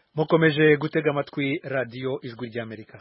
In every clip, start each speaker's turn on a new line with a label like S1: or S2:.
S1: mukomeje gutega amatwi radio Ijwi ry'Amerika.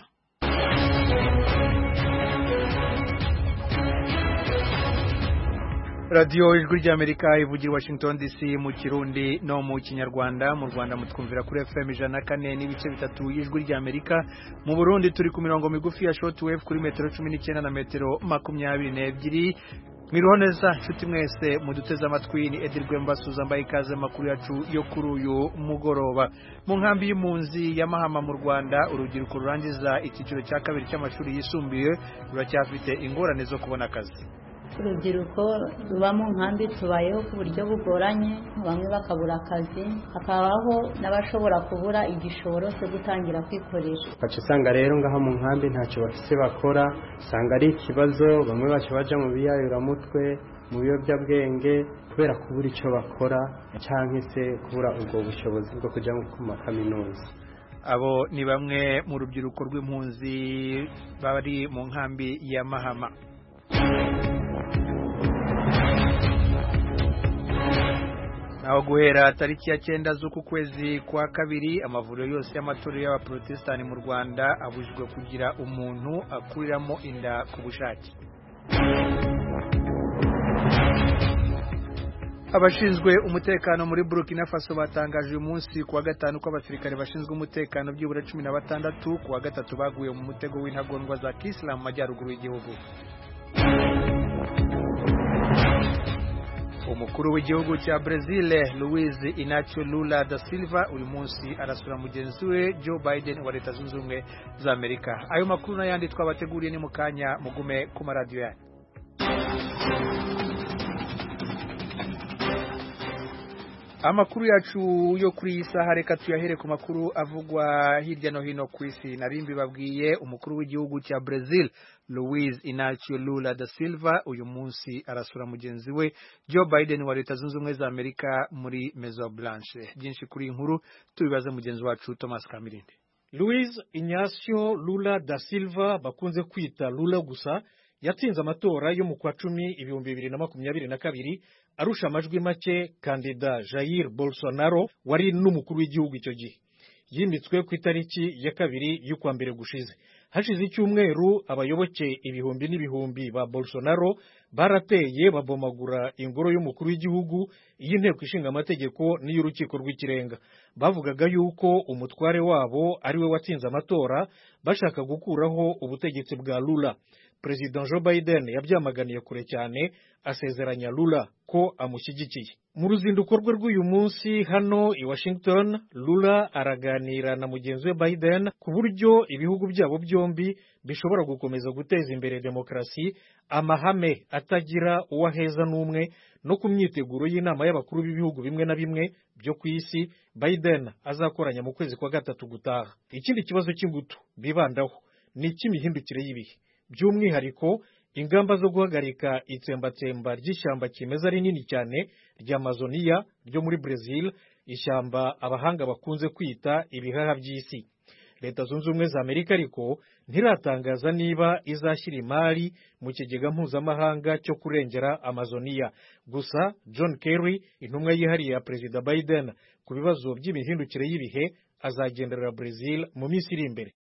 S1: Radio Ijwi ry'Amerika ivugira Washington DC mu Kirundi no mu Kinyarwanda. Mu Rwanda mutwumvira kuri FM 104 n'ibice bitatu y'Ijwi ry'Amerika. Mu Burundi turi ku mirongo migufi ya shortwave kuri metero 19 na metero 22. Mironeza nshuti mwese muduteze amatwi ni Edirwe Mbasuza mbaye ikaze makuru yacu yo kuri uyu mugoroba. Mu nkambi y'impunzi ya Mahama mu Rwanda urubyiruko rurangiza icyiciro cya kabiri cy'amashuri yisumbuye ruracyafite ingorane zo kubona akazi.
S2: Urubyiruko ruba mu nkambi tubayeho ku buryo bugoranye, bamwe bakabura akazi, hakabaho n'abashobora kubura igishoro cyo gutangira kwikoresha.
S3: Usanga rero ngaha mu nkambi ntacyo bafise bakora, usanga ari ikibazo, bamwe baja mu biyayuramutwe, mu biyobyabwenge kubera kubura icyo bakora cyangwa se kubura ubwo bushobozi bwo kujya mu makaminuza.
S1: Abo ni bamwe mu rubyiruko rw'impunzi bari mu nkambi ya Mahama. Naho guhera tariki ya 9 z'uku kwezi kwa kabiri amavuriro yose y'amatorero y'abaprotestani mu Rwanda abujijwe kugira umuntu akuriramo inda ku bushake. Abashinzwe umutekano muri Burkina Faso batangaje uyu munsi kuwa gatanu ko abasirikare bashinzwe umutekano byibura 16 kuwa gatatu baguye mu mutego w'intagondwa za Islam majyaruguru y'igihugu. Umukuru w'igihugu cya Brazil Luiz Inácio Lula da Silva uyu munsi arasura mugenzi we Joe Biden wa Leta Zunze Ubumwe za Amerika. Ayo makuru n'ayandi twabateguriye ni mukanya mugume ku maradiyo yanyu. Amakuru yacu yo kuri iyi saha reka tuyahere ku makuru avugwa hirya no hino ku isi. Narimbi babwiye umukuru w'igihugu cya Brazil Luiz Inácio Lula da Silva uyu munsi arasura mugenzi we Joe Biden wa Leta Zunze Ubumwe za Amerika muri Maison Blanche. Byinshi kuri inkuru tubibaze mugenzi wacu Thomas Kamirinde.
S4: Luiz Inácio Lula da Silva bakunze kwita Lula gusa yatsinze amatora yo mu kwa 10 2022 arusha amajwi make kandida Jair Bolsonaro wari n'umukuru w'igihugu icyo gihe. Yimitswe ku itariki ya 2 y'ukwa mbere gushize. Hashize icyumweru abayoboke ibihumbi n'ibihumbi ba Bolsonaro barateye babomagura ingoro y'umukuru w'igihugu y'inteko ishinga amategeko n'iy'urukiko rw'ikirenga. Bavugaga yuko umutware wabo ari we watsinze amatora bashaka gukuraho ubutegetsi bwa Lula. President Joe Biden yabyamaganiye kure cyane asezeranya Lula ko amushyigikiye. Mu ruzinduko rwe rw'uyu munsi hano i Washington, Lula araganira na mugenzi we Biden ku buryo ibihugu byabo byombi bishobora gukomeza guteza imbere demokrasi, amahame atagira uwaheza n'umwe, no ku myiteguro y'inama y'abakuru b'ibihugu bimwe na bimwe byo ku isi Biden azakoranya mu kwezi kwa gatatu gutaha. Ikindi kibazo cy'ingutu bibandaho ni icy'imihindukire y'ibihe, by'umwihariko ingamba zo guhagarika itsembatsemba ry'ishyamba kimeza rinini cyane rya Amazonia ryo muri Brazil, ishyamba abahanga bakunze kwita ibihaha by'isi. Leta Zunze Ubumwe za Amerika ariko ntiratangaza niba izashyira imari mu kigega mpuzamahanga cyo kurengera Amazonia. Gusa John Kerry, intumwa yihariye ya Perezida Biden ku bibazo by'imihindukire y'ibihe, azagenderera Brazil mu minsi iri imbere.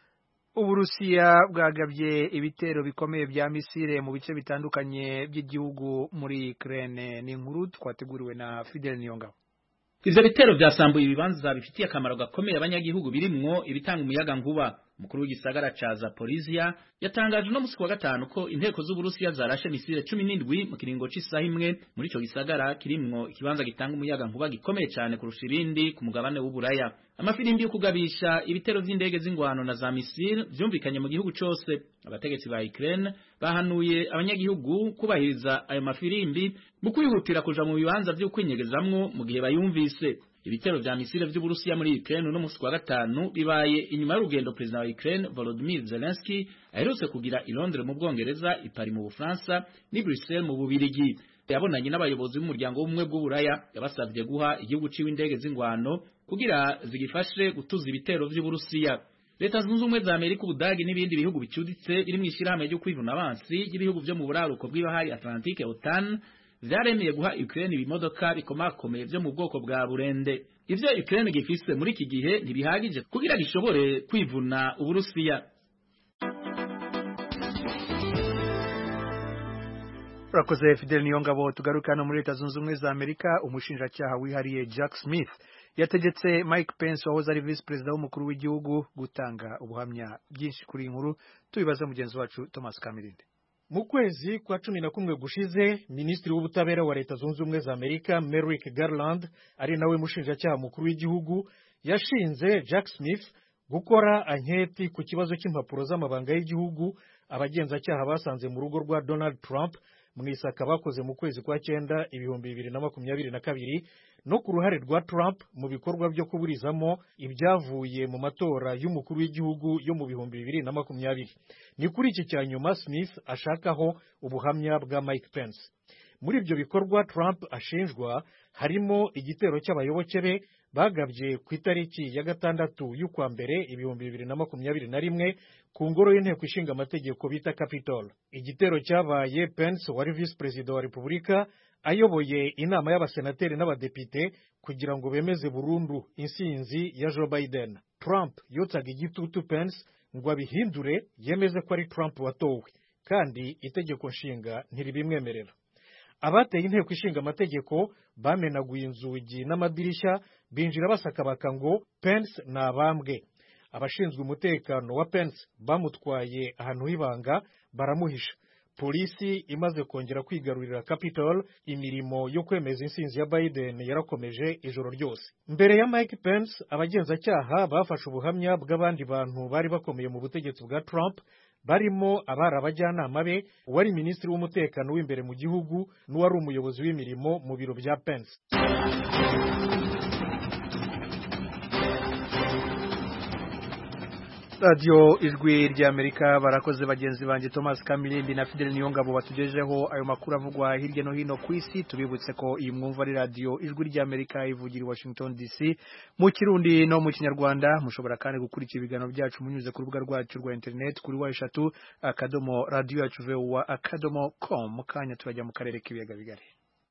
S1: Uburusiya bwagabye ibitero bikomeye bya misile mu bice bitandukanye by'igihugu muri Ukraine. Ni inkuru twateguriwe na Fidel Niyongabo.
S5: Ivyo bitero byasambuye ibibanza bifitiye akamaro gakomeye abanyagihugu birimwo ibitanga umuyaga nkuba. Umukuru w'igisagara ca Zaporizhia yatangaje no musi wa gatanu ko inteko z'Uburusiya zarashe misile 17 mu kiringo c'isaha imwe muri ico gisagara kirimwo ikibanza gitanga umuyaga nkuba gikomeye cyane kurusha ibindi ku mugabane w'Uburaya. Amafirimbi yo kugabisha ibitero vy'indege z'ingwano na za misile vyumvikanye mu gihugu cyose. Abategetsi ba Ukraine bahanuye abanyagihugu kubahiriza ayo mafirimbi mu kwihutira kuja mu bibanza vyo kwinyegezamwo mu gihe bayumvise. Ibitero vya misile vy'Uburusiya muri Ukraine no musi wa gatanu bibaye inyuma y'urugendo President wa Ukraine Volodymyr Zelensky aherutse kugira i Londres mu Bwongereza, i Paris mu Bufaransa, ni Bruxelles mu Bubirigi. Yabonanye n'abayobozi b'umuryango w'ubumwe bw'Uburaya, yabasavye guha igihugu ciwe indege z'ingwano kugira zigifashe gutuza ibitero vy'Uburusiya. Leta Zunze Ubumwe za Amerika, Ubudagi n'ibindi bihugu bicuditse biri mu ishirahamwe ryo kwivuna abansi y'ibihugu vyo mu buraruko bw'ibahari Atlantique OTAN vyaremeye guha Ukraine ibimodoka bikomakomeye vyo mu bwoko bwa burende. Ivyo Ukraine gifise muri iki gihe ntibihagije kugira gishobore kwivuna Uburusiya.
S1: Urakoze Fidel Niyongabo. Tugaruka hano muri Leta Zunze Ubumwe za Amerika. Umushinjacyaha wihariye Jack Smith yategetse Mike Pence wahoze ari vice perezida w'umukuru w'igihugu gutanga ubuhamya byinshi kuri inkuru. Tubibaza mugenzi wacu Thomas Kamirinde.
S4: Mu kwezi kwa 11 gushize, Minisitiri w'Ubutabera wa Leta Zunze Ubumwe za Amerika Merrick Garland, ari nawe mushinjacyaha mukuru w'igihugu, yashinze Jack Smith gukora anketi ku kibazo cy'impapuro z'amabanga y'igihugu abagenzacyaha basanze mu rugo rwa Donald Trump mu isaka bakoze mu kwezi kwa 9 2022 no ku ruhare rwa Trump mu bikorwa byo kuburizamo ibyavuye mu matora y'umukuru w'igihugu yo mu 2020. Ni kuri iki cyanyuma Smith ashakaho ubuhamya bwa Mike Pence. Muri ibyo bikorwa Trump ashinjwa harimo igitero cy'abayoboke be bagabye ku itariki ya 6 y'ukwa mbere 2021 ku ngoro y'inteko ishinga amategeko bita Capitol. Igitero cyabaye Pence wari vice president wa Repubulika ayoboye inama y'abasenateri n'abadepite kugira ngo bemeze burundu insinzi ya Joe Biden. Trump yotsaga igitutu Pence ngo abihindure yemeze ko ari Trump watowe, kandi itegeko nshinga ntiribimwemerera. Abateye inteko ishinga amategeko bamenaguye inzugi n'amadirishya binjira basakabaka ngo Pence nabambwe. Abashinzwe umutekano wa Pence bamutwaye ahantu h'ibanga baramuhisha. Polisi imaze kongera kwigarurira Capitol, imirimo yo kwemeza insinzi ya Biden yarakomeje ijoro ryose. Mbere ya Mike Pence, abagenzacyaha bafashe ubuhamya bw'abandi bantu bari bakomeye mu butegetsi bwa Trump, barimo abari abajyanama be, uwari minisitiri w'umutekano w'imbere mu gihugu n'uwari umuyobozi w'imirimo mu biro bya Pence.
S1: Radio Ijwi ry'Amerika, barakoze bagenzi banje Thomas Kamilindi na Fidel Niyongabo batugejeho ayo makuru avugwa hirya no hino ku isi. Tubibutse ko iyi mwumva ari Radio Ijwi ry'Amerika ivugira i Washington DC mu Kirundi no mu Kinyarwanda. Mushobora kandi gukurikira ibiganiro byacu munyuze ku rubuga rwacu rwa internet kuri wa3.radio.com. Mukanya turajya mu karere k'ibiyaga bigari.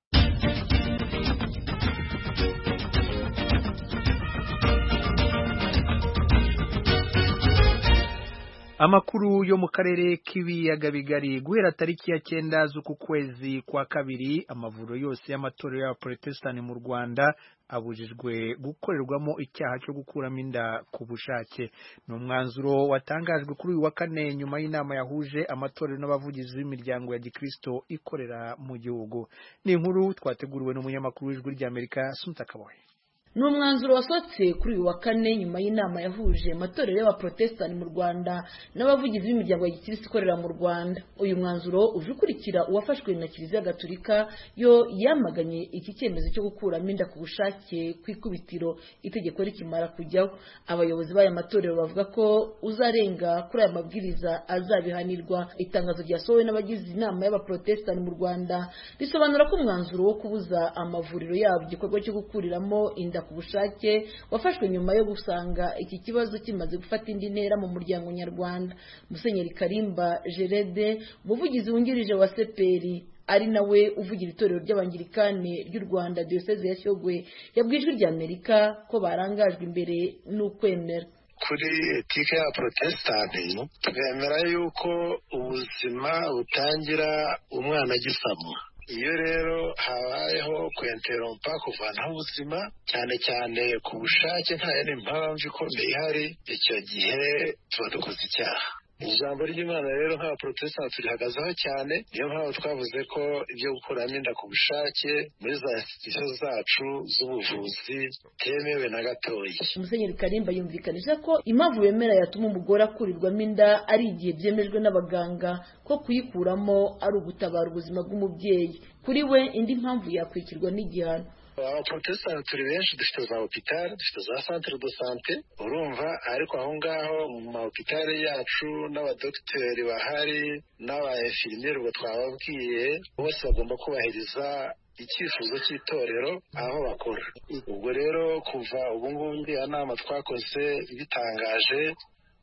S1: Amakuru yo mu karere k'ibiyaga bigari. Guhera tariki ya 9 z'uku kwezi kwa kabiri, amavuriro yose y'amatorero y'Abaprotestani mu Rwanda abujijwe gukorerwamo icyaha cyo gukuramo inda ku bushake. Ni umwanzuro watangajwe kuri uyu wa kane nyuma y'inama yahuje amatorero n'abavugizi b'imiryango ya Gikristo ikorera mu gihugu. Ni inkuru twateguriwe n'umunyamakuru w'Ijwi ry'Amerika Sumta Kaboye.
S6: Ni umwanzuro wasohotse kuri uyu wa kane nyuma y'inama yahuje amatorero y'Abaprotestani mu Rwanda n'abavugizi b'imiryango ya Gikristo ikorera mu Rwanda. Uyu mwanzuro uje ukurikira uwafashwe na Kiliziya Gatolika yo yamaganye iki cyemezo cyo gukuramo inda ku bushake kw'ikubitiro itegeko rikimara kujyaho. Abayobozi b'aya matorero bavuga ko uzarenga kuri aya mabwiriza azabihanirwa. Itangazo ryasohowe n'abagize inama y'Abaprotestani mu Rwanda risobanura ko umwanzuro wo kubuza amavuriro yabo igikorwa cyo gukuriramo inda ku bushake wafashwe nyuma yo gusanga iki kibazo kimaze gufata indi ntera mu muryango nyarwanda. Musenyeri Karimba Gerede, umuvugizi wungirije wa CPR ari nawe uvugira itorero ry'Abangirikane ry'u Rwanda Diocese ya Shyogwe, yabwiye Ijwi ry'Amerika ko barangajwe imbere n'ukwemera.
S7: Kuri etike ya Protestani twemera yuko ubuzima butangira umwana agisamwa. Iyo rero habayeho kwenterompa kuvanaho ubuzima cyane cyane ku bushake nta yindi mpamvu ikomeye ihari, icyo gihe tuba dukoze icyaha. Ijambo ry'Imana rero nk'Abaprotestani turihagazeho cyane, niyo mpamvu twavuze ko ibyo gukuramo inda ku bushake muri za institution zacu z'ubuvuzi temewe na gatoya.
S6: Musenyeri Karimba yumvikanije ko impamvu bemera yatuma umugore akurirwamo inda ari igihe byemejwe n'abaganga ko kuyikuramo ari ugutabara ubuzima bw'umubyeyi. Kuri we indi mpamvu yakwikirwa n'igihano.
S7: Abaprotestani turi benshi, dufite za hopitali, dufite za centre de sante, urumva, ariko aho ngaho mu mahopitali yacu n'abadokiteri bahari n'abainfirmiere ubwo twababwiye bose bagomba kubahiriza icyifuzo cy'itorero aho bakora. Ubwo rero kuva ubu ngubu iriya nama twakoze bitangaje,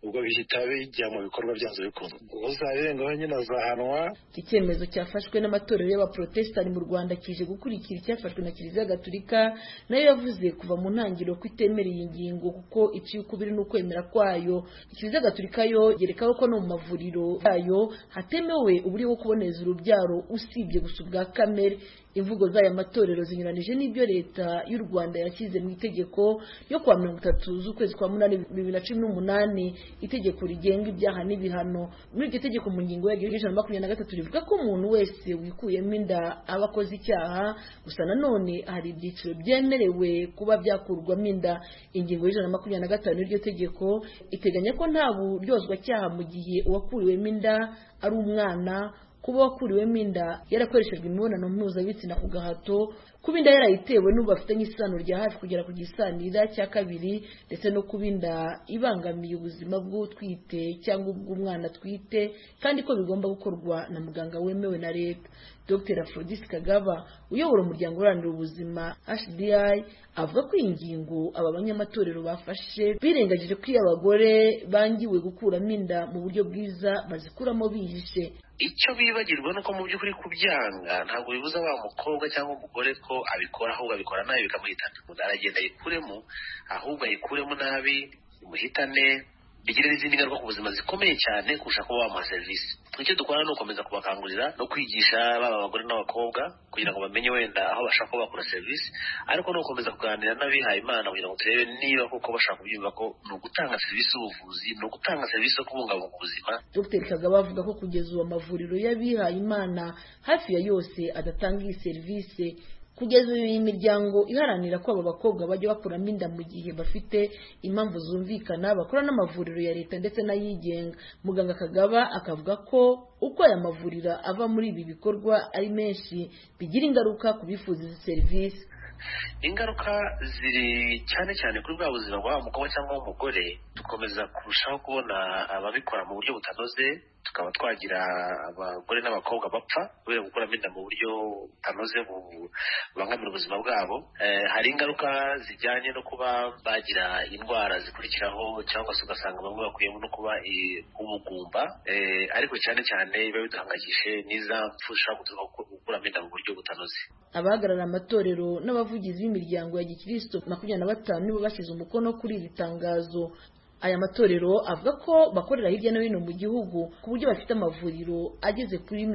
S7: ubwo bihita bijya mu bikorwa byanze bikunze. Uzabirengaho nyine azahanwa.
S6: Iki cyemezo cyafashwe n'amatorero y'abaprotestani mu Rwanda kije gukurikira icyafashwe na Kiliziya Gatolika, nayo yavuze kuva mu ntangiriro ko itemereye ingingo kuko iciye ukubiri n'ukwemera kwayo. Kiliziya Gatolika yo yerekaho ko no mu mavuriro yayo hatemewe uburyo bwo kuboneza urubyaro usibye gusa ubwa kamere. Imvugo z'aya matorero zinyuranije n'ibyo leta y'u Rwanda yashyize mu itegeko yo kwa 30 z'ukwezi kwa 8 2018, itegeko rigenga ibyaha n'ibihano. Muri iryo tegeko mu ngingo ya 123 rivuga ko umuntu wese wikuyemo inda aba akoze icyaha, gusa nanone hari ibyiciro byemerewe kuba byakurwamo inda. Ingingo ya 125 y'iryo tegeko iteganya ko nta buryozwa cyaha mu gihe uwakuriwemo inda ari umwana, kuba wakuriwemo inda yarakoreshejwe imibonano mpuzabitsina ku gahato, kuba inda yarayitewe n'ubafitanye isano rya hafi kugera ku gisanira cya kabiri, ndetse no kuba inda ibangamiye ubuzima bw'utwite cyangwa ubw'umwana twite, kandi ko bigomba gukorwa na muganga wemewe na leta. Dr. Aphrodis Kagaba uyobora umuryango uharanira ubuzima HDI avuga ko iyi ngingo aba banyamatorero bafashe birengagije ko abagore bangiwe gukuramo inda mu buryo bwiza bazikuramo bihishe.
S7: Icyo bibagirwa nuko mu by'ukuri kubyanga ntabwo bibuza wa mukobwa cyangwa umugore ko abikora, ahubwo abikora nabi bikamuhitana. Aragenda ayikuremo, ahubwo ayikuremo nabi imuhitane, bigira n'izindi ngaruka ku buzima zikomeye cyane kurusha kuba bamuha serivisi. Icyo dukora ni ukomeza kubakangurira no kwigisha baba abagore n'abakobwa kugira ngo bamenye wenda aho bashaka ko bakora serivisi, ariko no gukomeza kuganira n'abihaye Imana kugira ngo turebe niba koko bashaka kubyumva ko ni ugutanga serivisi z'ubuvuzi, ni ugutanga serivisi zo kubungabunga ubuzima.
S6: Dr. Kagaba avuga ko kugeza ubu amavuriro y'abihaye Imana hafi ya yose adatanga iyi serivisi. Kugeza ubu iyi miryango iharanira ko aba bakobwa bajya bakuramo inda mu gihe bafite impamvu zumvikana bakora n'amavuriro ya leta ndetse n'ayigenga. Muganga Kagaba akavuga ko uko aya mavuriro ava muri ibi bikorwa ari menshi bigira ingaruka ku bifuza izi serivisi.
S7: Ingaruka ziri cyane cyane kuri bwa buzima bwa umukobwa cyangwa umugore. Dukomeza kurushaho kubona ababikora mu buryo butanoze, tukaba twagira abagore n'abakobwa bapfa kubera gukuramo inda mu buryo butanoze bubangamira ubuzima bwabo. Hari ingaruka zijyanye no kuba bagira indwara zikurikiraho, cyangwa se ugasanga bamwe bakuyemo no kuba ubugumba, ariko cyane cyane biba biduhangayikishije n'iza mpfu zishobora guturuka gukuramo inda mu buryo butanoze.
S6: Abahagarara amatorero n'abavugizi b'imiryango ya Gikristo 25 nibo bashyize umukono kuri iri tangazo. Aya matorero avuga ko bakorera hirya no hino mu gihugu ku buryo bafite amavuriro ageze kuri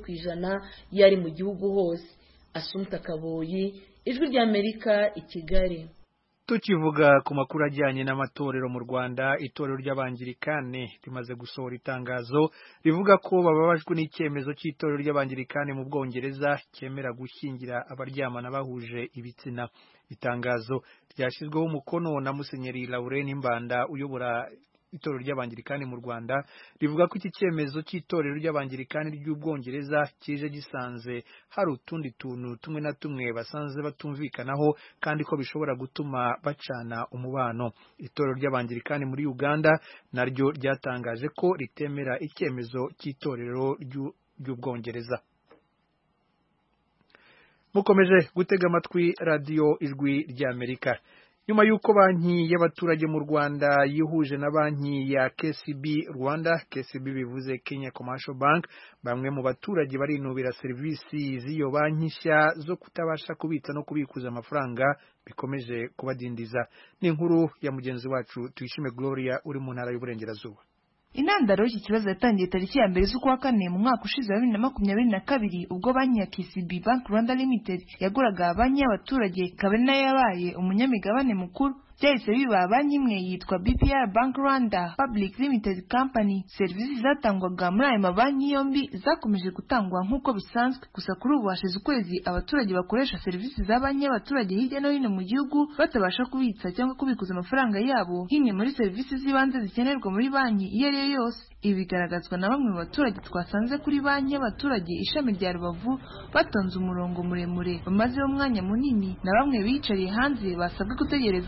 S6: 40% yari mu gihugu hose. Assumpta Kaboyi, Ijwi ry'Amerika, i Kigali.
S1: Tukivuga ku makuru ajyanye n'amatorero mu Rwanda, itorero ry'Abangirikane rimaze gusohora itangazo rivuga ko bababajwe n'icyemezo cy'itorero ry'Abangirikane mu Bwongereza cyemera gushyingira abaryamana bahuje ibitsina. Itangazo ryashyizweho umukono na Musenyeri Laurent Mbanda uyobora itorero ry'Abangirikane mu Rwanda, rivuga ko iki cyemezo cy'itorero ry'Abangirikane ry'Ubwongereza kije gisanze hari utundi tuntu tumwe na tumwe basanze batumvikanaho kandi ko bishobora gutuma bacana umubano. Itorero ry'Abangirikane muri Uganda naryo ryatangaje ko ritemera icyemezo cy'itorero ry'Ubwongereza. Mukomeje gutega amatwi radio Ijwi ry'Amerika. Nyuma y'uko banki y'abaturage mu Rwanda yihuje na banki ya KCB Rwanda, KCB bivuze Kenya Commercial Bank, bamwe mu baturage barinubira serivisi z'iyo banki nshya zo kutabasha kubitsa no kubikuza amafaranga bikomeje kubadindiza. Ni inkuru ya mugenzi wacu Tuyishime Gloria uri mu ntara y'Uburengerazuba.
S8: Intandaro y'iki kibazo yatangiye tariki ya mbere z'ukwa kane mu mwaka ushize wa 2022 ubwo banki ya KCB Bank Rwanda Limited yaguraga banki y'abaturage ikaba nayo yabaye umunyamigabane mukuru. Byahise biba banki imwe yitwa BPR Bank Rwanda Public Limited Company. Serivisi zatangwaga muri aya mabanki yombi zakomeje gutangwa nk'uko bisanzwe, gusa kuri ubu hashize ukwezi abaturage bakoresha serivisi za banki y'abaturage hirya no hino mu gihugu batabasha kubitsa cyangwa kubikuza amafaranga yabo nk'imwe muri serivisi z'ibanze zikenerwa muri banki iyo ari yo yose. Ibi bigaragazwa na bamwe mu baturage twasanze kuri banki y'abaturage ishami rya Rubavu batonze umurongo muremure bamazeho umwanya munini, na bamwe bicariye hanze basabwe gutegereza ngo serivisi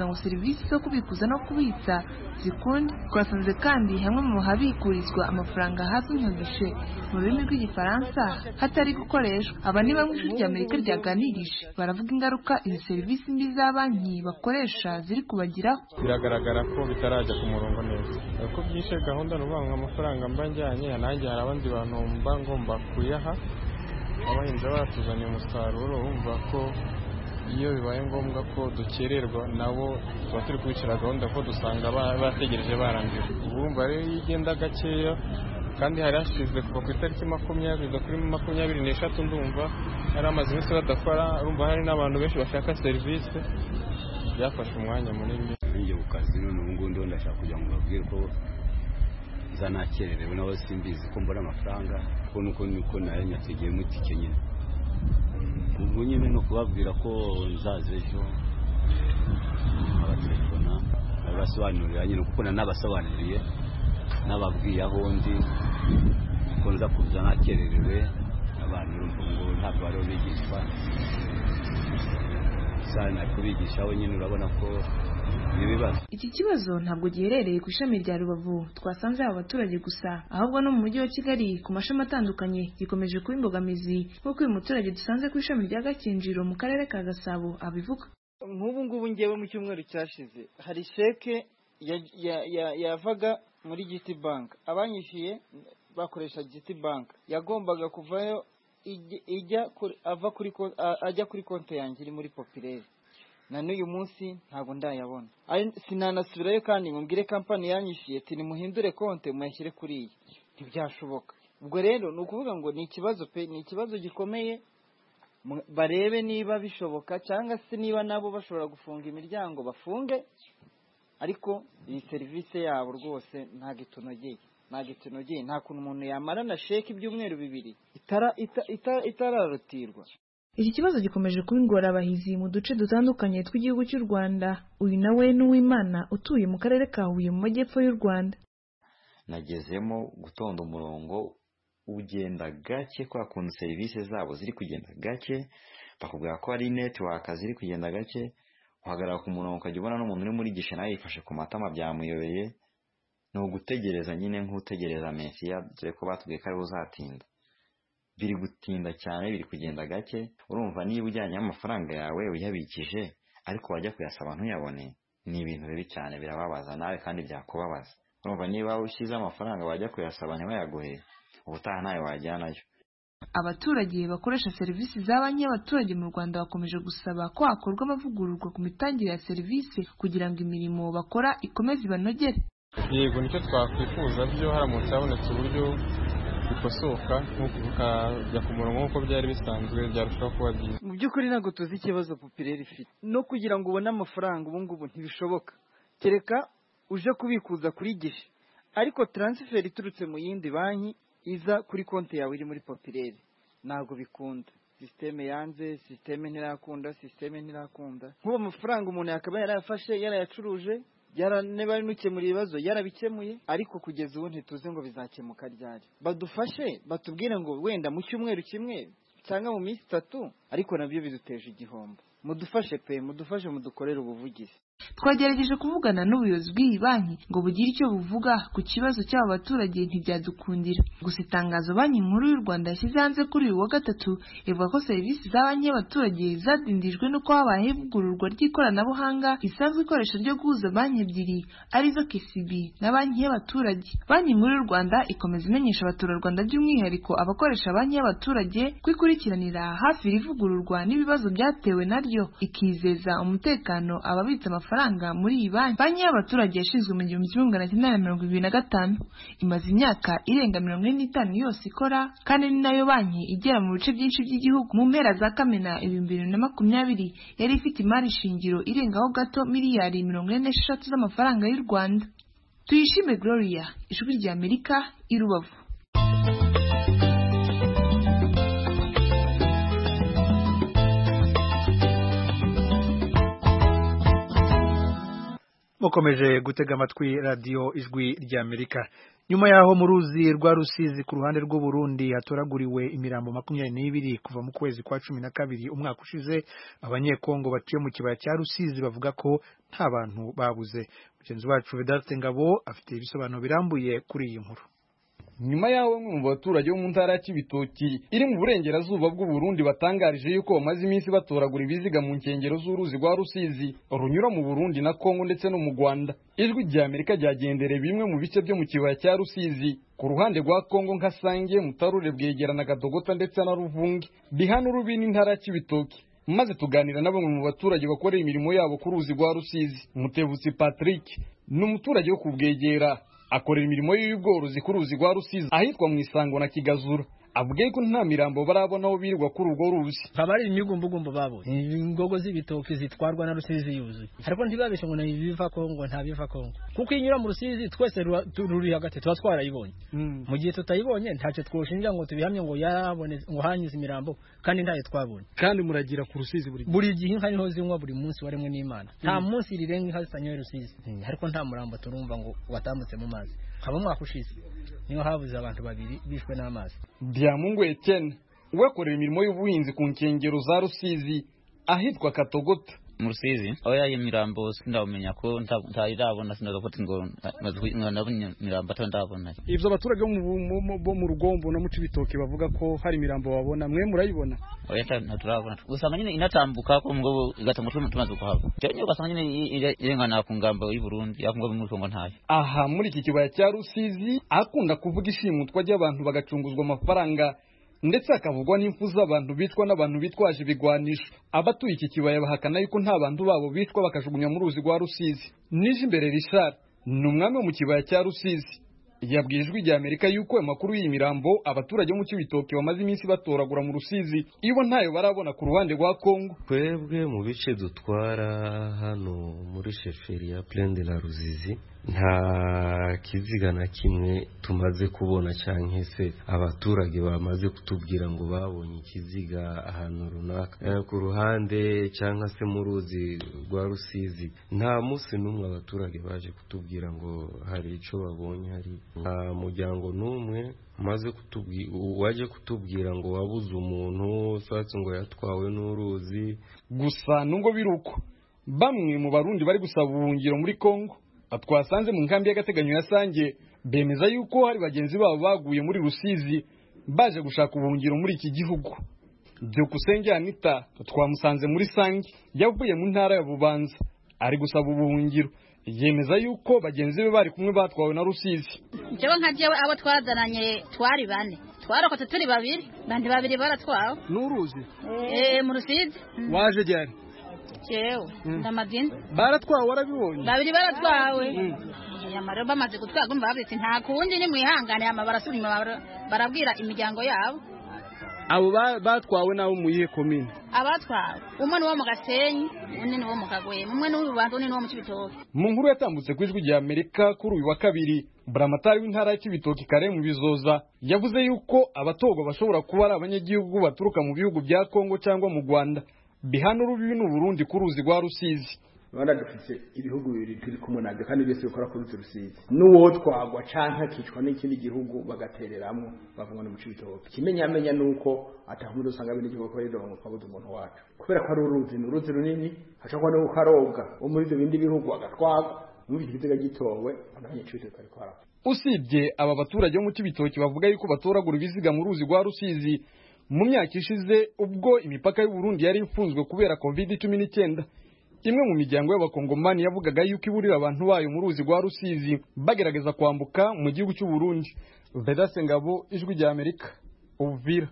S8: serivisi zo kubikuza no kubitsa zikunda. Twasanze kandi hamwe mu habikurizwa amafaranga hazwi nka gishe mu rurimi rw'igifaransa hatari gukoreshwa. Aba ni bamwe ijwi ry'Amerika ryaganirije baravuga ingaruka izi serivisi mbi za banki bakoresha ziri kubagiraho.
S9: Biragaragara ko bitarajya ku murongo neza kuko byishe gahunda n'ubanga amafaranga mba njyanye nanjye hari abandi bantu mba ngomba kuyaha abahinzi batuzanye umusaruro bumva ko iyo bibaye ngombwa ko dukererwa nabo tuba turi kubicira gahunda ko dusanga bategereje barangiye. Urumva rero igenda gakeya kandi hari hashize kuva ku itariki 20 kuri 26 ndumva hari amazi iminsi badakora. Urumva hari n'abantu benshi bashaka serivisi byafashe umwanya munini.
S10: Njye ku kazi none ubu ngubu ndiho ndashaka kugira ngo babwire ko zanakererewe nabo simbizi ko mbona amafaranga ko nuko nayo nyategeye mutike nyine. Ubu nyine no kubabwira ko nzaze ejo abatelefona abasobanurira nyine kuko nabasobanuriye nababwiye aho ndi ko nza kuza nakererewe abantu ngo ntabwo bari bigishwa sana kubigisha we nyine urabona ko ibibazo.
S8: Iki kibazo ntabwo giherereye ku ishami rya Rubavu twasanze aba baturage gusa ahubwo no mu mujyi wa Kigali ku mashami atandukanye gikomeje kuba imbogamizi nk'uko uyu muturage dusanze ku ishami rya Gakinjiro mu karere ka Gasabo abivuga.
S11: Nk'ubu ngubu ngewe mu cyumweru cyashize hari sheke yavaga muri GT Bank abanyishyuye bakoresha GT Bank yagombaga kuvayo ajya kuri konti yanjye iri muri Populaire na n'uyu munsi ntabwo ndayabona. Sinanasubirayo kandi mumbwire kampani yanyishyuye ati nimuhindure konti muyashyire kuri iyi, ntibyashoboka. Ubwo rero ni ukuvuga ngo ni ikibazo pe, ni ikibazo gikomeye. Barebe niba bishoboka cyangwa se niba nabo bashobora gufunga imiryango bafunge, ariko iyi serivisi yabo rwose ntabwo itunogeye. Nta kuntu umuntu yamara na sheke ibyumweru 2 itararutirwa.
S8: Iki kibazo gikomeje kuba ingorabahizi mu duce dutandukanye tw'igihugu cy'u Rwanda. Uyu nawe n'Uwimana utuye mu karere ka Huye mu majyepfo y'u Rwanda.
S12: Nagezemo gutonda umurongo ugenda gake kwa kuntu serivisi zabo ziri kugenda gake, bakubwira ko ari network ziri kugenda gake, uhagarara ku murongo ukajya ubona n'umuntu uri muri gishe nawe yifashe ku matama byamuyobeye. Ni ugutegereza nyine nk'utegereza Mesiya dore ko batubwiye ko ari uzatinda. Biri gutinda cyane, biri kugenda gake. Urumva niba ujyanye amafaranga yawe uyabikije ariko wajya kuyasaba ntuyabone, ni ibintu bibi cyane, birababaza nawe kandi byakubabaza. Urumva niba ushyize amafaranga wajya kuyasaba ntibayaguhe, ubutaha nawe wajyanayo.
S8: Abaturage bakoresha serivisi za banki y'abaturage mu Rwanda bakomeje gusaba ko hakorwa amavugururwa ku mitangire ya serivisi kugira ngo imirimo bakora ikomeze ibanogere.
S9: Yego nicyo twakwifuza byo haramutse habonetse uburyo bikosoka nk'ukajya ku murongo nk'uko byari bisanzwe byarushaho kuba byiza.
S11: Mu by'ukuri ntabwo tuzi ikibazo Populaire ifite no kugira ngo ubone amafaranga ubu ngubu ntibishoboka, kereka uje kubikuza kuri gishe, ariko transfer iturutse mu yindi banki iza kuri konti yawe iri muri Populaire ntabwo bikunda. Systeme yanze, systeme ntirakunda. Nk'ubu amafaranga umuntu yakaba yarayafashe yarayacuruje niba nukemura ibibazo yarabikemuye, ariko kugeza ubu ntituzi ngo bizakemuka ryari. Badufashe batubwire ngo wenda mu cyumweru kimwe cyangwa mu minsi 3, ariko nabyo biduteje igihombo. Mudufashe pe, mudufashe mudukorere ubuvugizi.
S8: Twagerageje kuvugana n'ubuyobozi bw'iyi banki ngo bugire icyo buvuga ku kibazo cy'aba baturage ntibyadukundira. Gusa itangazo Banki Nkuru y'u Rwanda yashyize hanze kuri uyu wa gatatu ivuga ko serivisi za banki y'abaturage zadindijwe n'uko habaye ivugururwa ry'ikoranabuhanga risanzwe ikoresha ryo guhuza banki ebyiri arizo KCB na banki y'abaturage. Banki Nkuru y'u Rwanda ikomeza imenyesha abaturarwanda by'umwihariko abakoresha banki y'abaturage kwikurikiranira hafi iri vugururwa n'ibibazo byatewe naryo, ikizeza umutekano ababitsa amafaranga muri iyi banki. Banki y'abaturage yashinzwe mu 1925, imaze imyaka irenga 45 yose ikora, kandi ni nayo banki igera mu bice byinshi by'igihugu. Mu mpera za Kamena 2020 yari ifite imari shingiro irengaho gato miliyari 46 z'amafaranga y'u Rwanda. Tuyishime Gloria, Ijwi rya Amerika, i Rubavu.
S1: mukomeje gutega amatwi radio ijwi ry'Amerika. Nyuma yaho mu ruzi rwa Rusizi ku ruhande rw'u Burundi hatoraguriwe imirambo 22 kuva mu kwezi kwa 12 umwaka ushize, abanyekongo batuye mu kibaya cya Rusizi bavuga ko nta bantu babuze. Mugenzi wacu Vedaste Ngabo afite ibisobanuro birambuye kuri iyi nkuru.
S13: Nyuma yaho mu baturage bo mu ntara ya Cibitoki iri mu burengerazuba bw'u Burundi batangarije yuko bamaze iminsi batoragura ibiziga mu nkengero z'uruzi rwa Rusizi runyura mu Burundi na Kongo ndetse no mu Rwanda. Ijwi ry'Amerika ryagendereye bimwe mu bice byo mu kibaya cya Rusizi ku ruhande rwa Kongo nka Sange, Mutarure, Bwegera na Gadogota ndetse na Ruvungi bihana urubi n'intara ya Cibitoki, maze tuganira na bamwe mu baturage bakorera imirimo yabo ku ruzi rwa Rusizi. Mutebutsi Patrick ni umuturage wo kubwegera, akorera imirimo y'ubworozi ku ruzi rwa Rusizi ahitwa mu Isango na Kigazura. Avuga ko nta mirambo barabona aho birirwa kuri urwo ruzi.
S14: Kabari imigumbugumbo babonye ingogo z'ibitoki zitwarwa na Rusizi yuzuye, ariko ntibabeshe ngo nabiva Kongo, nta biva Kongo, kuko inyura mu Rusizi twese ruri hagati tuba twarayibonye. Mu gihe tutayibonye ntacyo twoshinja ngo tubihamye ngo yarabone ngo hanyize imirambo kandi ntayo twabonye.
S13: Kandi muragira ku Rusizi
S14: buri gihe inka niho zinywa buri munsi waremwe n'Imana, nta munsi rirenga inka zitanyoye Rusizi, ariko nta murambo turumva ngo watambutse mu mazi. Haba mwaka ushize niho habuze abantu babiri bishwe n'amazi.
S13: Byamungu Etienne wekorera imirimo y'ubuhinzi ku nkengero za Rusizi ahitwa Katogota
S15: mu Rusizi. Aho yaye mirambo sindabumenya ko ntarabona, sinagafata ngo mirambo atandabona.
S13: Ivyo abaturage bo mu Rugombo no mu Cibitoki bavuga ko hari mirambo babona, mwe murayibona?
S15: Oya ntaturabona, usanga nyine inatambuka ko ngo igatamutwe tumaze kuhava, cyo ugasanga nyine irengana ku ngambo y'u Burundi yakunga mu Kongo ntayo.
S13: Aha muri iki kibaya cya Rusizi akunda kuvuga ishimutwa ry'abantu bagacunguzwa amafaranga ndetse akavugwa n'imfu z'abantu bitwa n'abantu bitwaje ibigwanisho. Abatuye iki kibaya bahakana yuko nta bantu babo bitwa bakajugunya mu ruzi rwa Rusizi. Nije imbere Richard ni umwami wo mu kibaya cya Rusizi, yabwiye Ijwi ry'Amerika yuko amakuru y'imirambo abaturage bo mu Cibitoki bamaze iminsi batoragura mu Rusizi ibo ntayo barabona ku ruhande rwa Kongo.
S16: Twebwe mu bice dutwara hano muri sheferi ya Plaine de la Ruzizi nta kiziga na kimwe tumaze kubona, cyangwa se abaturage bamaze kutubwira ngo babonye ikiziga ahantu runaka ku ruhande cyangwa se mu ruzi rwa Rusizi. Nta munsi n'umwe abaturage baje kutubwira ngo hari ico babonye, hari nta muryango n'umwe maze waje kutubwira ngo wabuze umuntu satse ngo yatwawe n'uruzi.
S13: Gusa nungo biruko bamwe mu Barundi bari gusaba ubuhungiro muri Kongo twasanze mu nkambi y'agateganyo ya Sange bemeza yuko hari bagenzi babo baguye muri Rusizi baje gushaka ubuhungiro muri iki gihugu. Byukusenge Anita twamusanze muri Sange yavuye mu ntara ya Bubanza ari gusaba ubuhungiro, yemeza yuko bagenzi be bari kumwe batwawe na Rusizi.
S17: Jewe nka jewe abo twazananye twari bane, twarokotse turi babiri, bandi babiri baratwawe
S13: n'uruzi
S17: mu Rusizi.
S13: Waje ryari?
S17: Jewe ndamadini
S13: baratwawe, warabibonye?
S17: Babiri baratwawe. Yamara bamaze gutwaga umva babitse nta kundi ni mwihangane ama barasubira barabwira imiryango yabo.
S13: Abo batwawe nabo muyihe komine?
S17: Abatwawe umwe ni wo mu Gasenyi, undi ni wo mu Kagwema, umwe ni w'Ububanza, undi ni wo mu Cibitoki.
S13: Mu nkuru yatambutse ku Ijwi ry'Amerika kuri uyu wa kabiri, Buramatari w'intara ya Cibitoki Kare mu Bizoza yavuze yuko abatogwa bashobora kuba ari abanyagihugu baturuka mu bihugu bya Kongo cyangwa mu Rwanda bihana urubibi n'u Burundi ku ruzi rwa Rusizi.
S18: Rwanda dufite ibihugu bibiri turi kumwe nabyo kandi byose bikora ku ruzi Rusizi. N'uwo twagwa canka kicwa n'ikindi gihugu bagatereramo bavuga no mu Cibitoki. Kimenyamenya nuko atahumira usanga bindi gihugu ko ridongo kwabuza umuntu wacu. Kubera ko ari uruzi runini hashakwa no kukarobwa wo muri ibyo bindi bihugu agatwagwa muri igitega gitowe abanye Cibitoki ariko hara.
S13: Usibye aba baturage bo mu Cibitoki bavuga yuko batoragura ibiziga mu ruzi rwa Rusizi mu myaka ishize ubwo imipaka y'u Burundi yari ifunzwe kubera COVID-19. Imwe mu miryango y'abakongomani yavugaga yuko iburira abantu bayo mu ruzi rwa Rusizi bagerageza kwambuka mu gihugu cy'u Burundi. Vedaste Ngabo, Ijwi ry'Amerika, Uvira.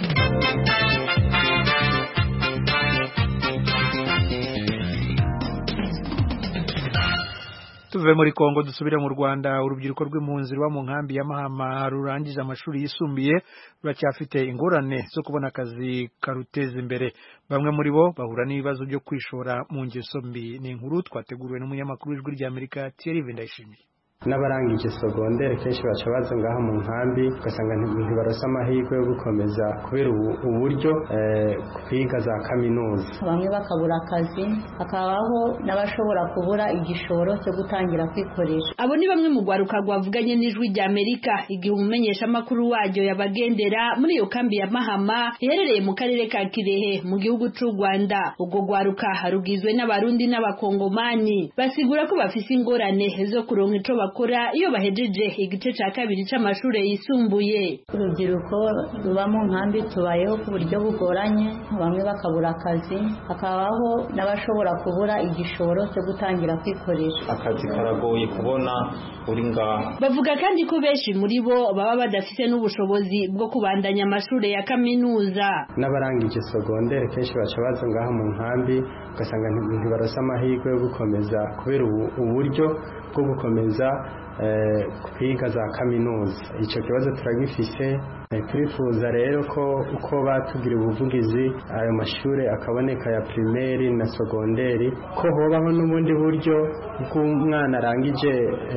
S1: Tuve muri Kongo dusubire mu Rwanda. Urubyiruko rw'impunzi ruba mu nkambi ya Mahama rurangije amashuri yisumbuye ruracyafite ingorane zo kubona akazi karuteza imbere. Bamwe muri bo bahura n'ibibazo byo kwishora mu ngeso mbi. Ni inkuru twateguriwe n'umunyamakuru w'Ijwi ry'Amerika Thierry Vendayishimiye.
S3: n'abarangije sogondere kenshi baca baza ngaha mu nkambi ugasanga ntibarose amahirwe yo gukomeza kubera uburyo kwiga za kaminuza.
S2: Bamwe bakabura akazi, hakabaho n'abashobora kubura igishoro cyo gutangira kwikoresha.
S19: Abo ni bamwe mu gwaruka rwavuganye n'Ijwi ry'Amerika igihe umumenyesha makuru waryo yabagendera muri iyo kambi ya Mahama iherereye mu karere ka Kirehe mu gihugu cy'u Rwanda. Ubwo gwaruka harugizwe n'abarundi n'abakongomani basigura ko bafise ingorane zo kuronka ico bakora iyo bahejeje igice ca kabiri c'amashure yisumbuye.
S2: Urubyiruko ruba mu nkambi tubayeho ku buryo bugoranye, bamwe bakabura akazi, hakabaho n'abashobora kubura igishoro cyo gutangira kwikoresha.
S20: Akazi karagoye kubona uri ngaha.
S19: Bavuga kandi ko benshi muri bo baba badafite n'ubushobozi bwo kubandanya amashure ya kaminuza.
S3: N'abarangije sogondere kenshi baca baza ngaha mu nkambi ugasanga ntibarose amahirwe yo gukomeza kubera uburyo bwo gukomeza kwiga za kaminuza. Icyo kibazo turagifise, turifuza rero ko uko batugira ubuvugizi ayo mashure akaboneka ya primaire na sogonderi, ko hobaho n'ubundi buryo bw'umwana arangije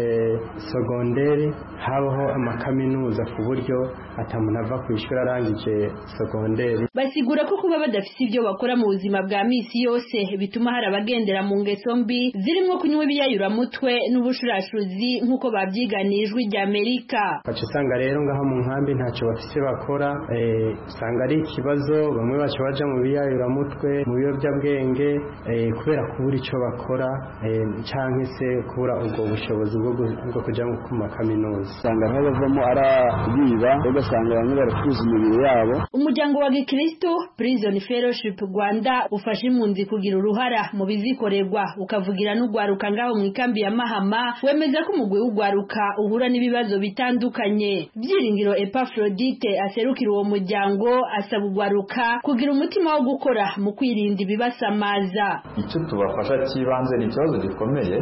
S3: sogonderi habaho amakaminuza ku buryo atamuntu ava ku ishuri arangije sogonderi.
S19: Basigura ko kuba badafite ibyo bakora mu buzima bwa misi yose bituma hari abagendera mu ngeso mbi zirimo kunywa ibiyayuramutwe n'ubushurashuzi nk'uko babyiganiye Ijwi ry'Amerika.
S3: Baca usanga rero ngaho mu nkambi ntacyo bafise bakora, usanga ari ikibazo, bamwe baca baja mu biyayuramutwe mu biyobyabwenge kubera kubura icyo bakora canke se kubura ubwo bushobozi bwo kuja ku makaminuza.
S21: Usanga aho bavamo arabiba, ugasanga bamwe barakuza imibiri yabo.
S19: Umuryango wa Gikristo Prison Fellowship Rwanda ufasha impunzi kugira uruhara mu bizikorerwa ukavugira n'ugwaruka ngaho mu ikambi ya Mahama, wemeza ko umugwi w'ugwaruka uhura n'ibibazo bitandukanye. Byiringiro Epafrodite aserukira uwo muryango asaba ugwaruka kugira umutima wo gukora mu kwirinda ibibasamaza.
S20: Icyo tubafasha kibanze ni ikibazo gikomeye,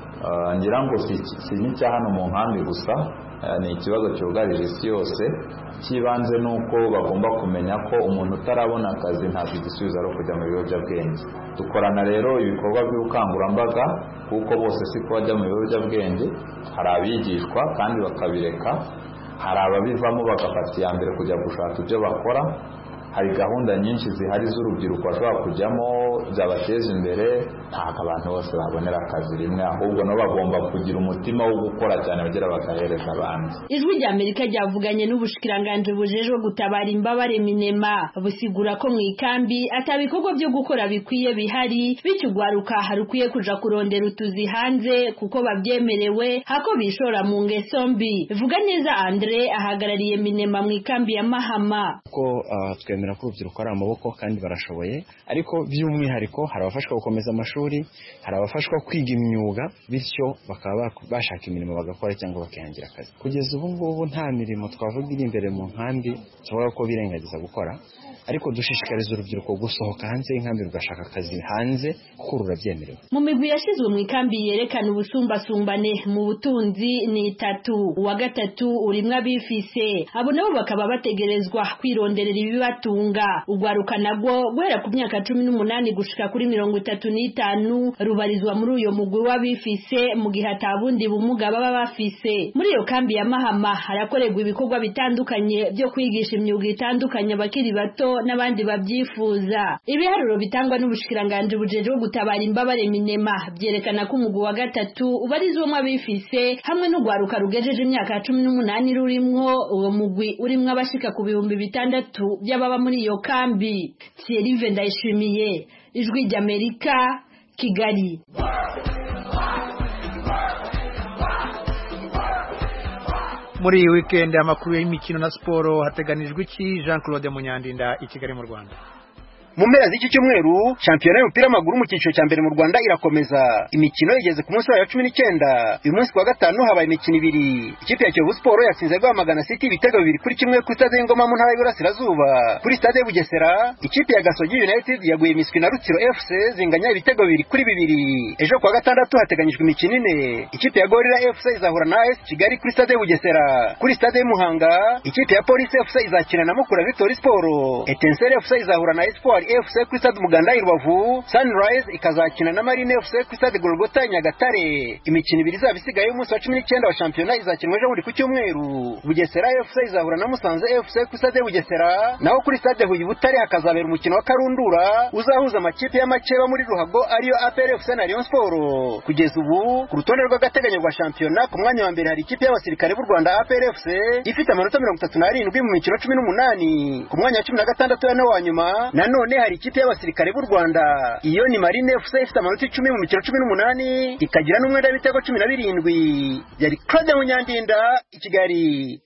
S20: ngira ngo si n'icya hano mu nkambi gusa, ni ikibazo cyugarije isi yose. Kibanze nuko bagomba kumenya ko umuntu utarabona akazi ntabwo igisubizo ari kujya mu biyobyabwenge. Dukorana rero ibikorwa by'ubukangurambaga kuko bose si ko bajya mu biyobyabwenge, hari abigishwa kandi bakabireka, hari ababivamo bagafata iya mbere kujya gushaka ibyo bakora. Hari gahunda nyinshi zihari z'urubyiruko bashobora kujyamo zabateza imbere. Ntabwo abantu bose babonera akazi rimwe, ahubwo nabo bagomba kugira umutima wo gukora cyane bagera bagahereza abandi.
S19: Ijwi ry'Amerika ryavuganye n'ubushikiranganje bujejwe gutabara imbabare Minema, busigura ko mu ikambi atabikorwa byo gukora bikwiye bihari, bityo ugwaruka harukwiye kuja kurondera utuzi hanze kuko babyemerewe hako bishora mu ngeso mbi. Vuga neza Andre ahagarariye Minema mu ikambi ya Mahama.
S22: Ko twemera ko urubyiruko ari amaboko kandi barashoboye, ariko by'umwihariko hari abafashwa gukomeza amashuri, hari abafashwa kwiga imyuga, bityo bakaba bashaka imirimo bagakora cyangwa bakihangira akazi. Kugeza ubu ngubu nta mirimo twavuga iri imbere mu nkambi tuvuga ko birengagiza gukora, ariko dushishikariza urubyiruko gusohoka hanze y'inkambi rugashaka akazi hanze kuko rurabyemerewe.
S19: Mu migwi yashizwe mu ikambi yerekana ubusumbasumbane mu butunzi ni 3, uwa gatatu urimwe abifise, abo nabo bakaba bategerezwa kwironderera ibibatunga. Ugwaruka nabwo guhera ku myaka 18 gushika kuri 35 rubarizwa muri uyo mugwi w'abifise mu gihe atabundi bumuga baba bafise. Muri iyo kambi ya Mahama harakorerwa ibikorwa bitandukanye byo kwigisha imyuga itandukanye abakiri bato n'abandi babyifuza. Ibiharuro bitangwa n'ubushikiranganje bujejwe gutabara imbabare Minema byerekana ko umugwi wa gatatu ubarizwamo abifise hamwe n'ugwaruka rugejeje imyaka 18 rurimwo uwo mugwi urimwo abashika ku 600 by'ababa muri iyo kambi. Thierry Vendayishimiye, Ijwi ry'Amerika, Kigali.
S1: Muri iyi weekend amakuru y'imikino na siporo hateganijwe iki? Jean Claude Munyandinda i Kigali mu Rwanda.
S23: Mu mpera z'iki cyumweru shampiyona y'umupira w'amaguru mu cyiciro cya mbere mu Rwanda irakomeza. Imikino igeze ku munsi wa 19. Uyu munsi wa gatanu habaye imikino ibiri. Ikipe ya Kiyovu Sport yatsinze Rwamagana City ibitego 2-1 kuri stade y'Ingoma mu ntara y'Iburasirazuba. Kuri stade Bugesera ikipe ya Gasogi United yaguye imiswi na Rutsiro FC zinganya ibitego 2-2. Ejo kwa gatandatu hateganyijwe imikino ine. Ikipe ya Gorilla FC izahura na AS Kigali kuri stade Bugesera. Kuri stade Muhanga ikipe ya Police FC izakina na Mukura Victory Sport. Etincelle FC izahura na Espoir Espoir FC kuri stade Muganda i Rubavu, Sunrise ikazakina na Marine FC kuri stade Golgota Nyagatare. Imikino ibiri izabisigaye y'umunsi wa 19 wa shampiyona izakinwa ejo muri ku cyumweru. Bugesera FC izahura na Musanze FC kuri stade Bugesera, naho kuri stade Huye Butare hakazabera umukino wa Karundura uzahuza amakipe y'amakeba muri Ruhago ariyo APR FC na Rayon Sport. Kugeza ubu ku rutonde rw'agateganyo rwa shampiyona ku mwanya wa mbere hari ikipe y'abasirikare b'u Rwanda APR FC ifite amanota 37 mu mikino 18. Ku mwanya wa 16 ya wa nyuma nanone hari ikipe y'abasirikare b'u Rwanda, iyo ni Marine FC ifite amanota 10 mu mikino 18 ikagira n'umwenda w'ibitego 17. Yari Claude Munyandinda i Kigali.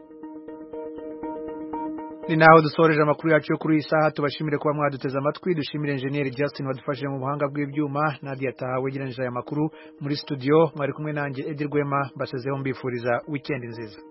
S1: Ni naho dusoreje amakuru yacu yo kuri iyi saha. Tubashimire kuba mwaduteze amatwi, dushimire Engineer Justin wadufashije mu buhanga bw'ibyuma, Nadia Tahawe giranije aya makuru muri studio. Mwari kumwe nanjye Edir Gwema, basezeho mbifuriza weekend nziza.